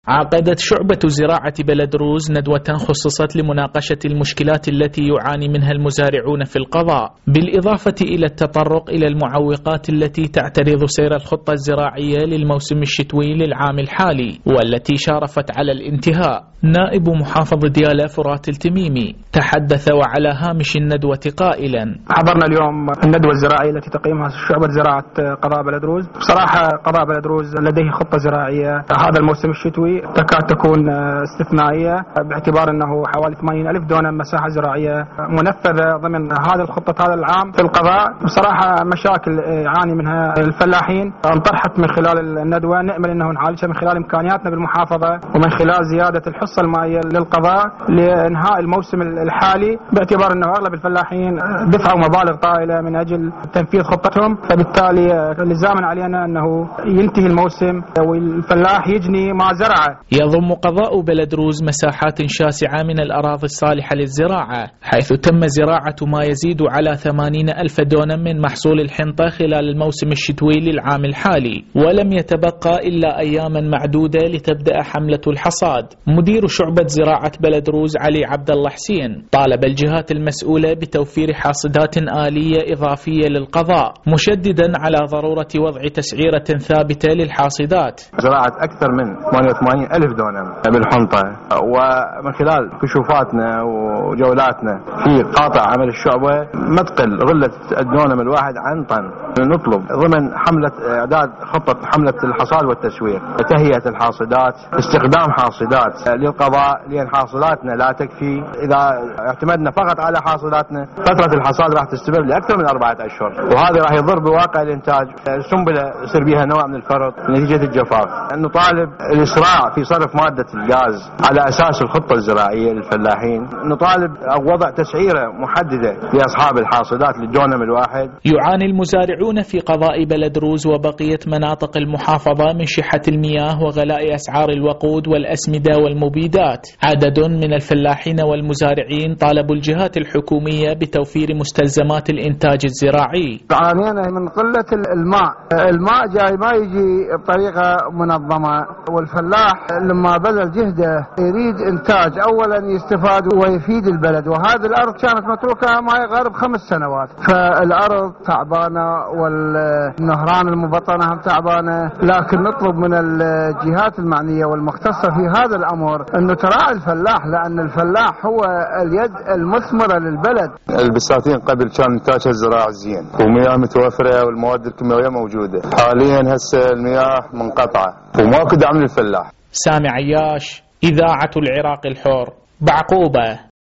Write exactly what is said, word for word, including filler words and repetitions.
عقدت شعبة زراعة بلدروز ندوة خصصت لمناقشة المشكلات التي يعاني منها المزارعون في القضاء، بالإضافة إلى التطرق إلى المعوقات التي تعترض سير الخطة الزراعية للموسم الشتوي للعام الحالي والتي شارفت على الانتهاء. نائب محافظ ديالى فرات التميمي تحدث وعلى هامش الندوة قائلا: حضرنا اليوم الندوة الزراعية التي تقيمها شعبة زراعة قضاء بلدروز. بصراحة قضاء بلدروز لديه خطة زراعية هذا الموسم الشتوي تكاد تكون استثنائية، باعتبار أنه حوالي ثمانين ألف دونم مساحة زراعية منفذة ضمن هذه الخطة هذا العام في القضاء. بصراحة مشاكل يعاني منها الفلاحين انطرحت من خلال الندوة، نأمل أنه نعالجها من خلال إمكانياتنا بالمحافظة ومن خلال زيادة الحصة المائية للقضاء لإنهاء الموسم الحالي، باعتبار أنه أغلب الفلاحين دفعوا مبالغ طائلة من أجل تنفيذ خطتهم، فبالتالي لزاما علينا أنه ينتهي الموسم والفلاح يجني ما زرعه. يضم قضاء بلدروز مساحات شاسعة من الأراضي الصالحة للزراعة، حيث تم زراعة ما يزيد على ثمانين ألف دونم من محصول الحنطة خلال الموسم الشتوي للعام الحالي، ولم يتبقى إلا أياما معدودة لتبدأ حملة الحصاد. مدير شعبة زراعة بلدروز علي عبد الله حسين طالب الجهات المسؤولة بتوفير حاصدات آلية إضافية للقضاء، مشددا على ضرورة وضع تسعيرة ثابتة للحاصدات. زراعة أكثر من ثمانية وثمانين ألف دونم بالحنطة، ومن خلال كشوفاتنا وجولاتنا في قاطع عمل الشعبة ما تقل غلة الدونم الواحد عن طن. نطلب ضمن حملة إعداد خطة حملة الحصاد والتسويق تهيئة الحاصدات، استخدام حاصدات للقضاء، لأن حاصلاتنا لا تكفي. إذا اعتمدنا فقط على حاصلاتنا فترة الحصاد راح تستمر لأكثر من أربعة أشهر، وهذا راح يضر بواقع الإنتاج. السنبلة يصير بها نوع من الفرط نتيجة الجفاف. نطالب الإسراع في صرف مادة الغاز على أساس الخطة الزراعية للفلاحين. نطالب وضع تسعيرة محددة لأصحاب الحاصدات للدونم الواحد. يعاني المزارعون في قضاء بلدروز وبقية مناطق المحافظة من شحة المياه وغلاء أسعار الوقود والأسمدة والمبيدات. عدد من الفلاحين والمزارعين طالبوا الجهات الحكومية بتوفير مستلزمات الإنتاج الزراعي. عانينا من قلة الماء، الماء جاي ما يجي بطريقة منظمة، والفلاح لما بذل جهده يريد إنتاج أولا يستفاد ويفيد البلد، وهذه الأرض كانت متروكة ما يقارب خمس سنوات، فالأرض تعبانة والنهران المبطنة هم تعبانة. لكن نطلب من الجهات المعنية والمختصة في هذا الأمر أنه تراعي الفلاح، لأن الفلاح هو اليد المثمرة للبلد. البساتين قبل كان نتاجها الزراعي زين ومياه متوفرة والمواد الكيماوية موجودة، حاليا هسه المياه منقطعة وماكو دعم للفلاح. سامي عياش، إذاعة العراق الحر، بعقوبة.